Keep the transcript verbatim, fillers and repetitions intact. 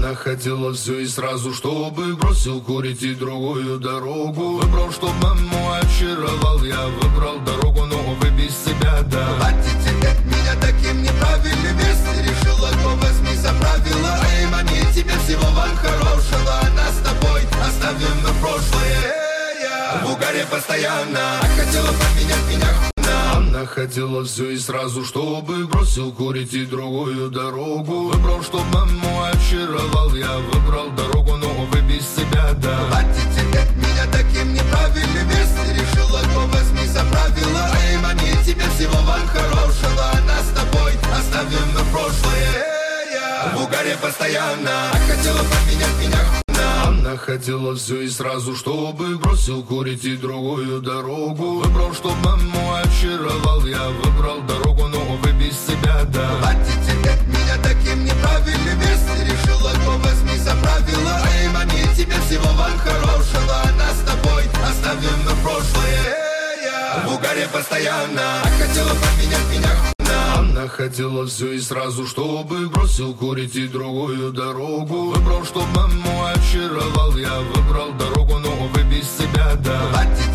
Она хотела все и сразу, чтобы бросил курить и другую дорогу. Выбрал, чтоб маму очаровал, я выбрал дорогу, но увы, без себя, да. Хватит терпеть меня таким неправильным. Если решила, то возьми за правило. Эй, маме, тебе всего вам хорошего. Нас с тобой оставим мы прошлое. В угаре постоянно хотела поменять меня. Она хотела все и сразу, чтобы бросил курить и другую дорогу. Выбрал, чтоб маму очаровал, я выбрал дорогу, но увы, без себя, да. Хватит терпеть меня таким неправильным. Если решила, то возьми за правило. Эй, маме, тебе всего вам хорошего. Нас с тобой оставим мы прошлое. В угаре постоянно хотела поменять меня. Она хотела все и сразу, чтобы бросил курить и другую дорогу. Выбрал, чтоб маму очаровал, я выбрал дорогу, но увы, без себя, да. Хватит терпеть меня таким неправильным. Если решила, то возьми за правило. Эй, маме, тебе всего вам хорошего. Нас с тобой оставим мы прошлое. В угаре постоянно хотела поменять меня. Она хотела все и сразу, чтобы бросил курить и другую дорогу. Выбрал, чтоб маму очаровал, я выбрал дорогу, но увы, без себя, да. Хватит